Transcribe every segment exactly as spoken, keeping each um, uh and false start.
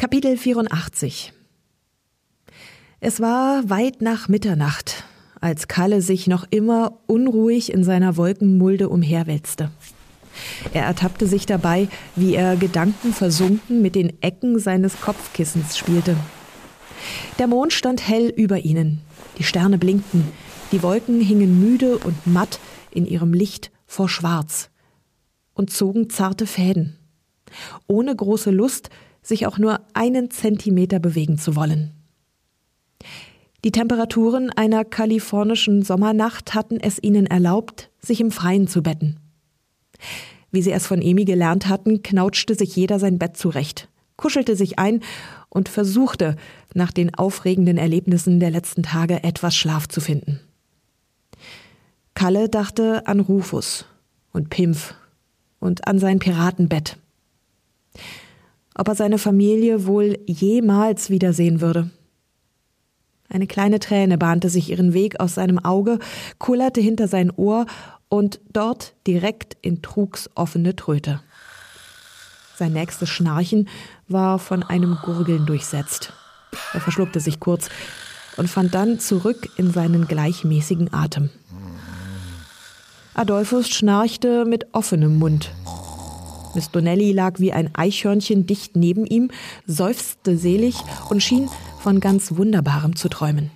Kapitel vierundachtzig. Es war weit nach Mitternacht, als Kalle sich noch immer unruhig in seiner Wolkenmulde umherwälzte. Er ertappte sich dabei, wie er gedankenversunken mit den Ecken seines Kopfkissens spielte. Der Mond stand hell über ihnen, die Sterne blinkten, die Wolken hingen müde und matt in ihrem Licht vor Schwarz und zogen zarte Fäden, ohne große Lust, sich auch nur einen Zentimeter bewegen zu wollen. Die Temperaturen einer kalifornischen Sommernacht hatten es ihnen erlaubt, sich im Freien zu betten. Wie sie es von Emi gelernt hatten, knautschte sich jeder sein Bett zurecht, kuschelte sich ein und versuchte, nach den aufregenden Erlebnissen der letzten Tage etwas Schlaf zu finden. Kalle dachte an Rufus und Pimpf und an sein Piratenbett. Ob er seine Familie wohl jemals wiedersehen würde. Eine kleine Träne bahnte sich ihren Weg aus seinem Auge, kullerte hinter sein Ohr und dort direkt in Trugs offene Tröte. Sein nächstes Schnarchen war von einem Gurgeln durchsetzt. Er verschluckte sich kurz und fand dann zurück in seinen gleichmäßigen Atem. Adolphus schnarchte mit offenem Mund. Miss Donnelly lag wie ein Eichhörnchen dicht neben ihm, seufzte selig und schien von ganz Wunderbarem zu träumen.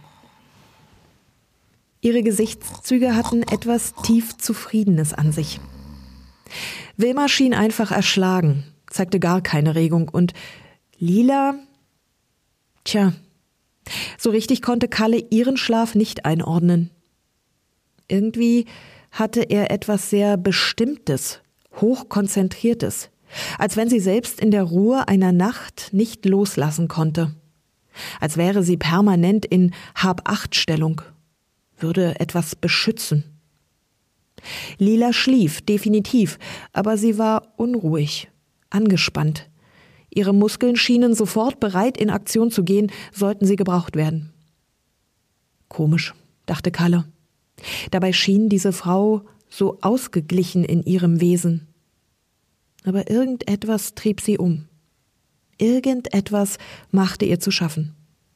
Ihre Gesichtszüge hatten etwas tief Zufriedenes an sich. Wilma schien einfach erschlagen, zeigte gar keine Regung und Lila, tja, so richtig konnte Kalle ihren Schlaf nicht einordnen. Irgendwie hatte er etwas sehr Bestimmtes, Hochkonzentriertes, als wenn sie selbst in der Ruhe einer Nacht nicht loslassen konnte. Als wäre sie permanent in Hab-Acht-Stellung, würde etwas beschützen. Lila schlief, definitiv, aber sie war unruhig, angespannt. Ihre Muskeln schienen sofort bereit, in Aktion zu gehen, sollten sie gebraucht werden. Komisch, dachte Kalle. Dabei schien diese Frau so ausgeglichen in ihrem Wesen. Aber irgendetwas trieb sie um. Irgendetwas machte ihr zu schaffen.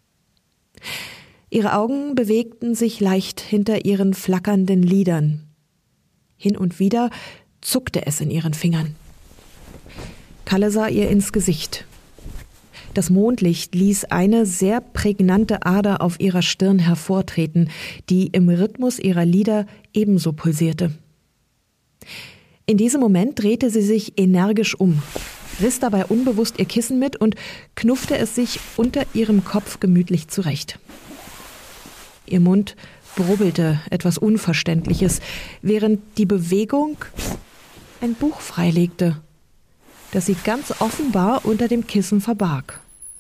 Ihre Augen bewegten sich leicht hinter ihren flackernden Lidern. Hin und wieder zuckte es in ihren Fingern. Kalle sah ihr ins Gesicht. Das Mondlicht ließ eine sehr prägnante Ader auf ihrer Stirn hervortreten, die im Rhythmus ihrer Lider ebenso pulsierte. In diesem Moment drehte sie sich energisch um, riss dabei unbewusst ihr Kissen mit und knuffte es sich unter ihrem Kopf gemütlich zurecht. Ihr Mund brubbelte etwas Unverständliches, während die Bewegung ein Buch freilegte, das sie ganz offenbar unter dem Kissen verbarg.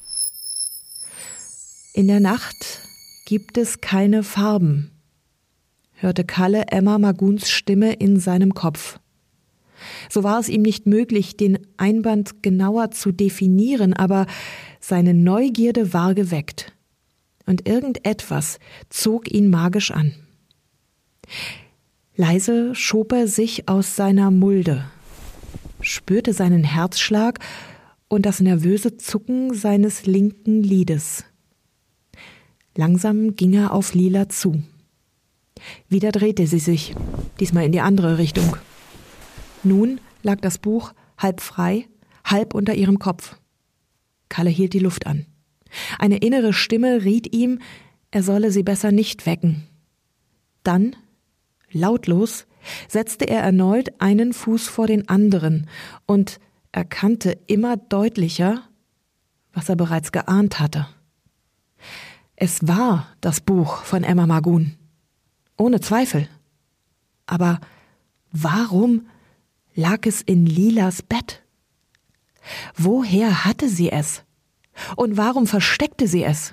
In der Nacht gibt es keine Farben, hörte Kalle Emma Maguns Stimme in seinem Kopf. So war es ihm nicht möglich, den Einband genauer zu definieren, aber seine Neugierde war geweckt. Und irgendetwas zog ihn magisch an. Leise schob er sich aus seiner Mulde, spürte seinen Herzschlag und das nervöse Zucken seines linken Lides. Langsam ging er auf Lila zu. Wieder drehte sie sich, diesmal in die andere Richtung. Nun lag das Buch halb frei, halb unter ihrem Kopf. Kalle hielt die Luft an. Eine innere Stimme riet ihm, er solle sie besser nicht wecken. Dann, lautlos, setzte er erneut einen Fuß vor den anderen und erkannte immer deutlicher, was er bereits geahnt hatte. Es war das Buch von Emma Magun. Ohne Zweifel. Aber warum lag es in Lilas Bett? Woher hatte sie es? Und warum versteckte sie es?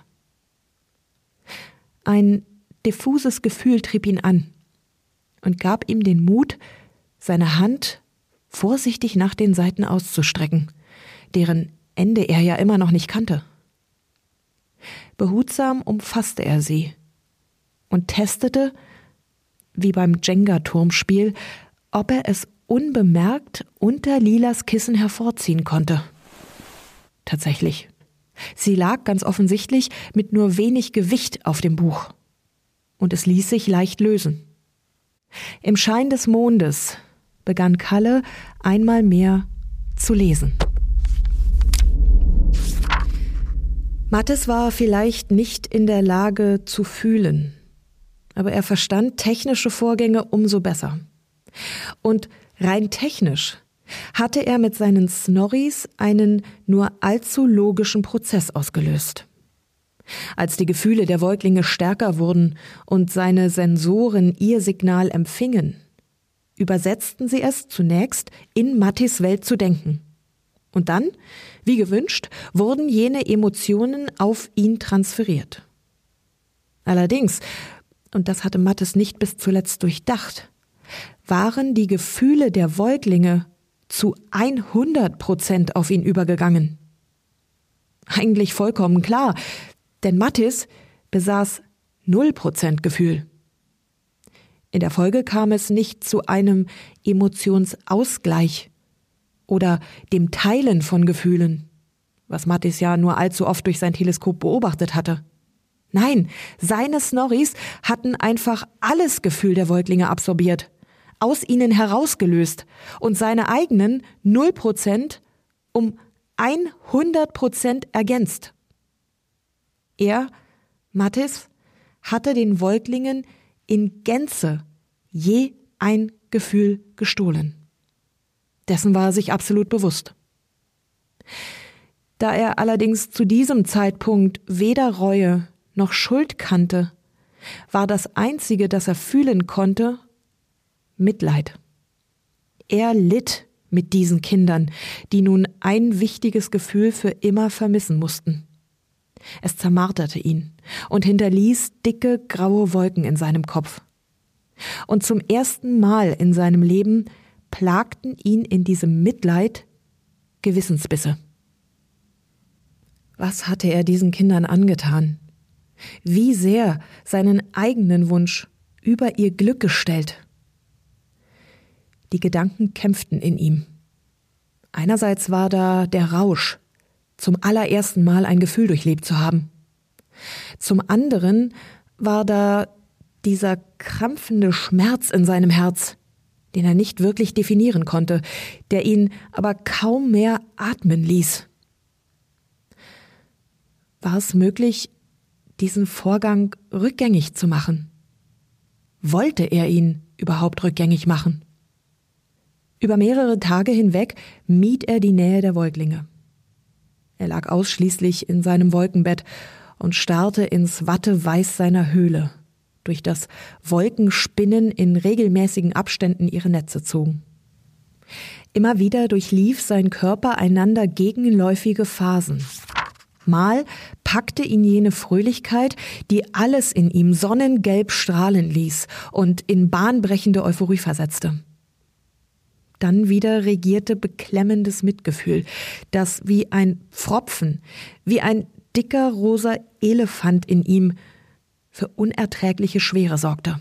Ein diffuses Gefühl trieb ihn an und gab ihm den Mut, seine Hand vorsichtig nach den Seiten auszustrecken, deren Ende er ja immer noch nicht kannte. Behutsam umfasste er sie und testete, wie beim Jenga-Turmspiel, ob er es unbemerkt unter Lilas Kissen hervorziehen konnte. Tatsächlich. Sie lag ganz offensichtlich mit nur wenig Gewicht auf dem Buch. Und es ließ sich leicht lösen. Im Schein des Mondes begann Kalle einmal mehr zu lesen. Matthis war vielleicht nicht in der Lage zu fühlen, aber er verstand technische Vorgänge umso besser. Und rein technisch hatte er mit seinen Snorris einen nur allzu logischen Prozess ausgelöst. Als die Gefühle der Säuglinge stärker wurden und seine Sensoren ihr Signal empfingen, übersetzten sie es zunächst in Matthis Welt zu denken. Und dann, wie gewünscht, wurden jene Emotionen auf ihn transferiert. Allerdings, und das hatte Matthis nicht bis zuletzt durchdacht, waren die Gefühle der Säuglinge zu hundert Prozent auf ihn übergegangen. Eigentlich vollkommen klar, denn Matthis besaß null Prozent Gefühl. In der Folge kam es nicht zu einem Emotionsausgleich oder dem Teilen von Gefühlen, was Matthis ja nur allzu oft durch sein Teleskop beobachtet hatte. Nein, seine Snorris hatten einfach alles Gefühl der Säuglinge absorbiert, aus ihnen herausgelöst und seine eigenen null Prozent um hundert Prozent ergänzt. Er, Matthis, hatte den Säuglingen in Gänze je ein Gefühl gestohlen. Dessen war er sich absolut bewusst. Da er allerdings zu diesem Zeitpunkt weder Reue noch Schuld kannte, war das Einzige, das er fühlen konnte, Mitleid. Er litt mit diesen Kindern, die nun ein wichtiges Gefühl für immer vermissen mussten. Es zermarterte ihn und hinterließ dicke, graue Wolken in seinem Kopf. Und zum ersten Mal in seinem Leben plagten ihn in diesem Mitleid Gewissensbisse. Was hatte er diesen Kindern angetan? Wie sehr seinen eigenen Wunsch über ihr Glück gestellt? Die Gedanken kämpften in ihm. Einerseits war da der Rausch, zum allerersten Mal ein Gefühl durchlebt zu haben. Zum anderen war da dieser krampfende Schmerz in seinem Herz, den er nicht wirklich definieren konnte, der ihn aber kaum mehr atmen ließ. War es möglich, diesen Vorgang rückgängig zu machen? Wollte er ihn überhaupt rückgängig machen? Über mehrere Tage hinweg mied er die Nähe der Säuglinge. Er lag ausschließlich in seinem Wolkenbett und starrte ins Watteweiß seiner Höhle, durch das Wolkenspinnen in regelmäßigen Abständen ihre Netze zogen. Immer wieder durchlief sein Körper einander gegenläufige Phasen. Mal packte ihn jene Fröhlichkeit, die alles in ihm sonnengelb strahlen ließ und in bahnbrechende Euphorie versetzte. Dann wieder regierte beklemmendes Mitgefühl, das wie ein Pfropfen, wie ein dicker rosa Elefant in ihm für unerträgliche Schwere sorgte.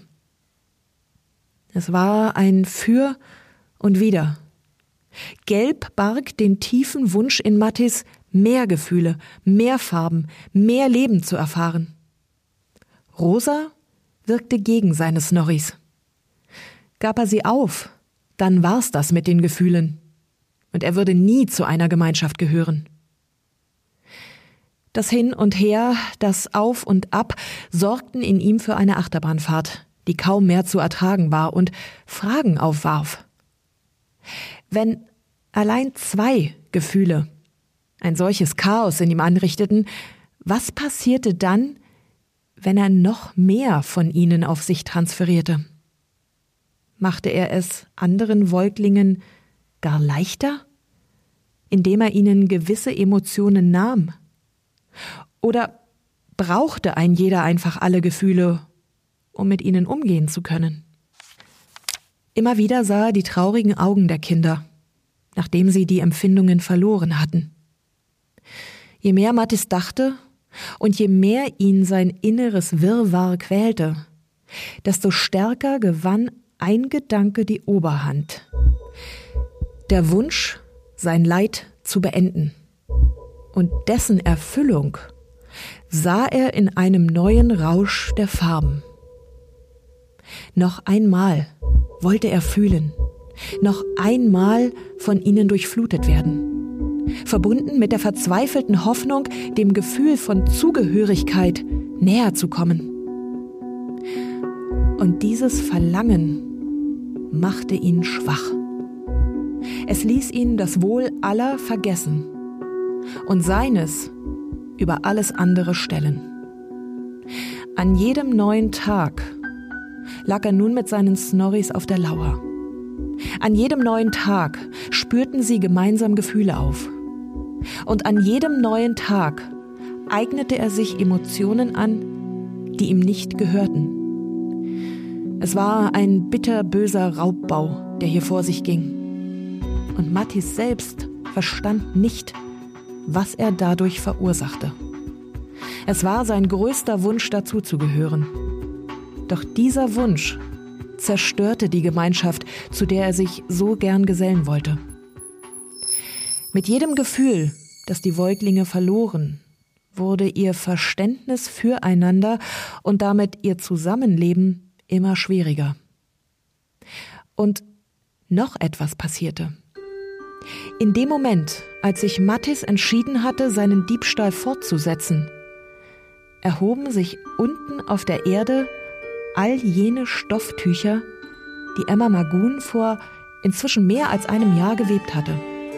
Es war ein Für und Wider. Gelb barg den tiefen Wunsch in Matthis, mehr Gefühle, mehr Farben, mehr Leben zu erfahren. Rosa wirkte gegen seine Snorris. Gab er sie auf, dann war's das mit den Gefühlen. Und er würde nie zu einer Gemeinschaft gehören. Das Hin und Her, das Auf und Ab sorgten in ihm für eine Achterbahnfahrt, die kaum mehr zu ertragen war und Fragen aufwarf. Wenn allein zwei Gefühle ein solches Chaos in ihm anrichteten, was passierte dann, wenn er noch mehr von ihnen auf sich transferierte? Machte er es anderen Säuglingen gar leichter, indem er ihnen gewisse Emotionen nahm? Oder brauchte ein jeder einfach alle Gefühle, um mit ihnen umgehen zu können? Immer wieder sah er die traurigen Augen der Kinder, nachdem sie die Empfindungen verloren hatten. Je mehr Matthis dachte und je mehr ihn sein inneres Wirrwarr quälte, desto stärker gewann ein Gedanke die Oberhand. Der Wunsch, sein Leid zu beenden. und dessen Erfüllung sah er in einem neuen Rausch der Farben. Noch einmal wollte er fühlen, noch einmal von ihnen durchflutet werden, verbunden mit der verzweifelten Hoffnung, dem Gefühl von Zugehörigkeit näher zu kommen. Und dieses Verlangen machte ihn schwach. Es ließ ihn das Wohl aller vergessen und seines über alles andere stellen. An jedem neuen Tag lag er nun mit seinen Snorris auf der Lauer. An jedem neuen Tag spürten sie gemeinsam Gefühle auf. Und an jedem neuen Tag eignete er sich Emotionen an, die ihm nicht gehörten. Es war ein bitterböser Raubbau, der hier vor sich ging. Und Mattis selbst verstand nicht, was er dadurch verursachte. Es war sein größter Wunsch, dazuzugehören. Doch dieser Wunsch zerstörte die Gemeinschaft, zu der er sich so gern gesellen wollte. Mit jedem Gefühl, das die Säuglinge verloren, wurde ihr Verständnis füreinander und damit ihr Zusammenleben immer schwieriger. Und noch etwas passierte. In dem Moment, als sich Mattis entschieden hatte, seinen Diebstahl fortzusetzen, erhoben sich unten auf der Erde all jene Stofftücher, die Emma Magoon vor inzwischen mehr als einem Jahr gewebt hatte.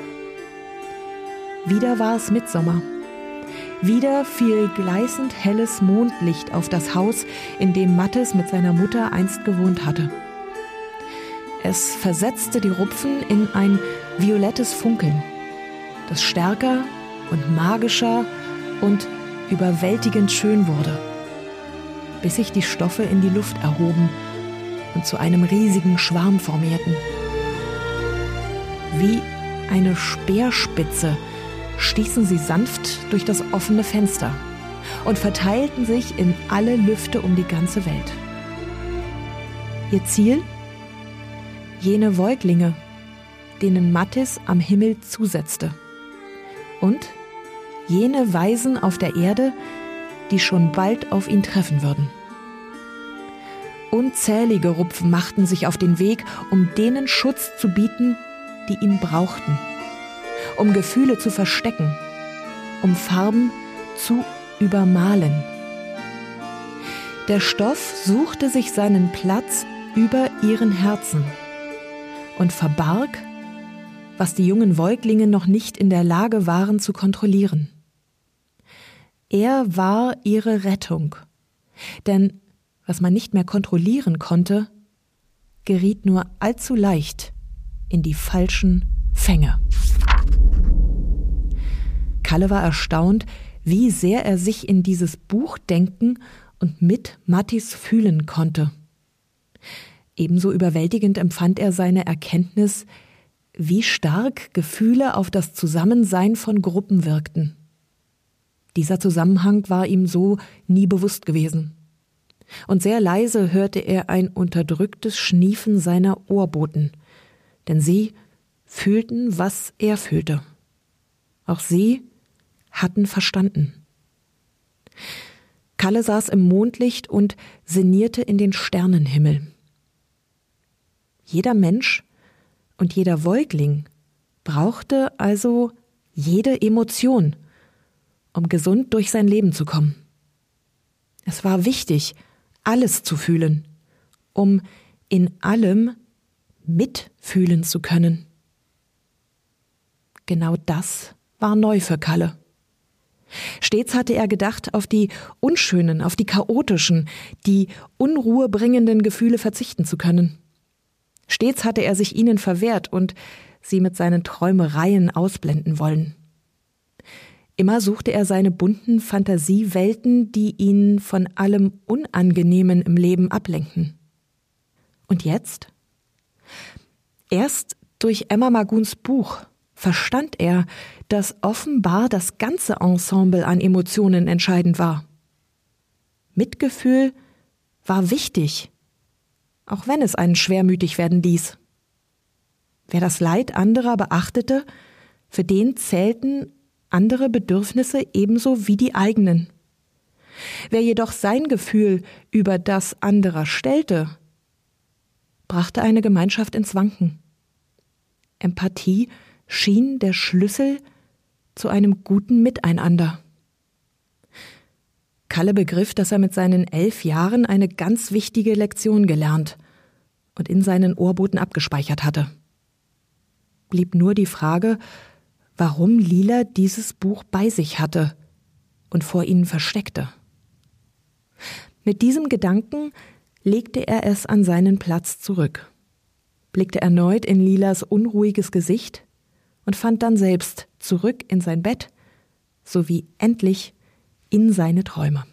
Wieder war es Mittsommer. Wieder fiel gleißend helles Mondlicht auf das Haus, in dem Mattis mit seiner Mutter einst gewohnt hatte. Es versetzte die Rupfen in ein violettes Funkeln, das stärker und magischer und überwältigend schön wurde, bis sich die Stoffe in die Luft erhoben und zu einem riesigen Schwarm formierten. Wie eine Speerspitze stießen sie sanft durch das offene Fenster und verteilten sich in alle Lüfte um die ganze Welt. Ihr Ziel? Jene Säuglinge, denen Mattis am Himmel zusetzte. Und jene Weisen auf der Erde, die schon bald auf ihn treffen würden. Unzählige Rupfen machten sich auf den Weg, um denen Schutz zu bieten, die ihn brauchten, um Gefühle zu verstecken, um Farben zu übermalen. Der Stoff suchte sich seinen Platz über ihren Herzen und verbarg, was die jungen Säuglinge noch nicht in der Lage waren zu kontrollieren. Er war ihre Rettung, denn was man nicht mehr kontrollieren konnte, geriet nur allzu leicht in die falschen Fänge. Kalle war erstaunt, wie sehr er sich in dieses Buch denken und mit Mattis fühlen konnte. Ebenso überwältigend empfand er seine Erkenntnis, wie stark Gefühle auf das Zusammensein von Gruppen wirkten. Dieser Zusammenhang war ihm so nie bewusst gewesen. Und sehr leise hörte er ein unterdrücktes Schniefen seiner Ohrboten, denn sie fühlten, was er fühlte. Auch sie hatten verstanden. Kalle saß im Mondlicht und sinnierte in den Sternenhimmel. Jeder Mensch und jeder Säugling brauchte also jede Emotion, um gesund durch sein Leben zu kommen. Es war wichtig, alles zu fühlen, um in allem mitfühlen zu können. Genau das war neu für Kalle. Stets hatte er gedacht, auf die unschönen, auf die chaotischen, die unruhebringenden Gefühle verzichten zu können. Stets hatte er sich ihnen verwehrt und sie mit seinen Träumereien ausblenden wollen. Immer suchte er seine bunten Fantasiewelten, die ihn von allem Unangenehmen im Leben ablenkten. Und jetzt? Erst durch Emma Magoons Buch verstand er, dass offenbar das ganze Ensemble an Emotionen entscheidend war. Mitgefühl war wichtig, auch wenn es einen schwermütig werden ließ. Wer das Leid anderer beachtete, für den zählten andere Bedürfnisse ebenso wie die eigenen. Wer jedoch sein Gefühl über das anderer stellte, brachte eine Gemeinschaft ins Wanken. Empathie schien der Schlüssel zu einem guten Miteinander. Kalle begriff, dass er mit seinen elf Jahren eine ganz wichtige Lektion gelernt und in seinen Ohrboten abgespeichert hatte. Blieb nur die Frage, warum Lila dieses Buch bei sich hatte und vor ihnen versteckte. Mit diesem Gedanken legte er es an seinen Platz zurück, blickte erneut in Lilas unruhiges Gesicht und fand dann selbst zurück in sein Bett sowie endlich in seine Träume.